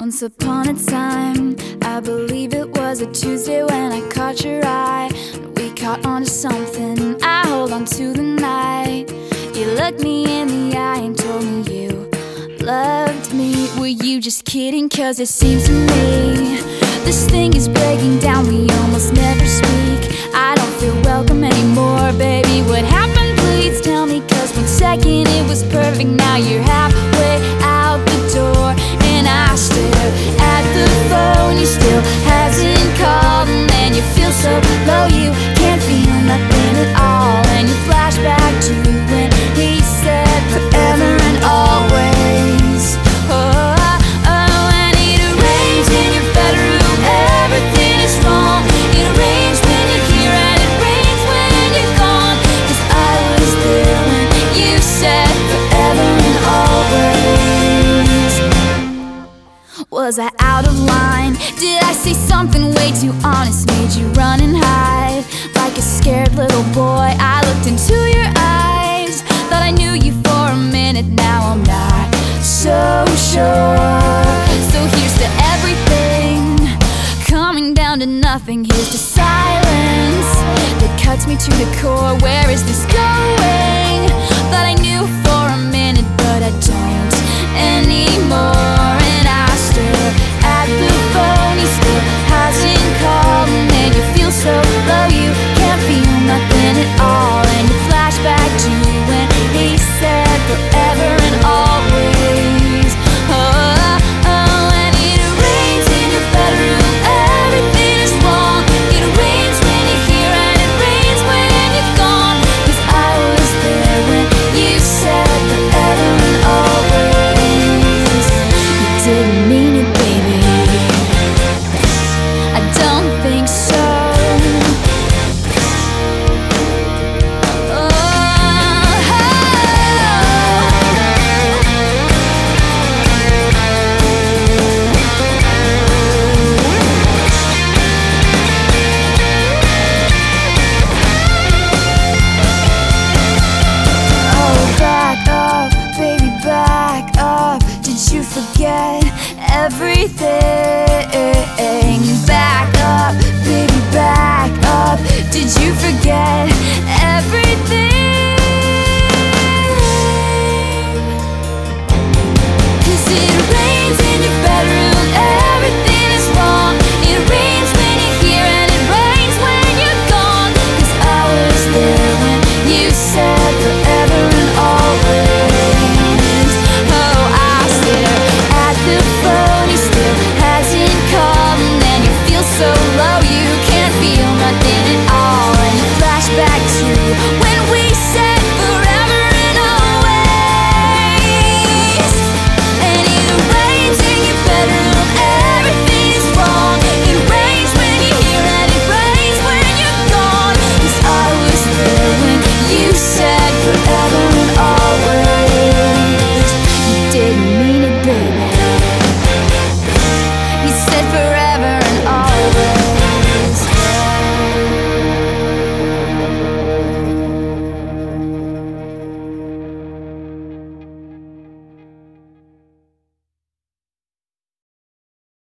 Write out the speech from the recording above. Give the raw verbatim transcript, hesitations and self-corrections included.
Once upon a time, I believe it was a Tuesday when I caught your eye. We caught on to something, I hold on to the night. You looked me in the eye and told me you loved me. Were you just kidding? Cause it seems to me this thing is breaking down, we almost never speak. I don't feel welcome anymore, baby, what happened? Please tell me, cause one second it was perfect, now you're halfway out the door. And I stare at the phone, you still hasn't called. And then you feel so low, you can't feel nothing at all. And you flash back to when he said forever and always. Oh, oh, and it arranged in your bedroom, everything is wrong. It arranged when you're here and it rains when you're gone. Cause I was there when you said forever and always. Was I out of line? Did I say something way too honest? Made you run and hide like a scared little boy? I looked into your eyes, thought I knew you for a minute. Now I'm not so sure. So here's to everything coming down to nothing. Here's to silence that cuts me to the core. Where is this going? Thought I knew for a minute, but I don't anymore. And I stare at the phone, he still hasn't called. And then you feel so low, you can't feel nothing at all. And you flash back to when he said forever and always. Oh, oh, and it rains in your bedroom, everything is wrong. It rains when you're here and it rains when you're gone. Cause I was there when you said forever and always. You didn't mean it, baby, I don't think so. You forget everything. Back up, baby, back up. Did you forget everything?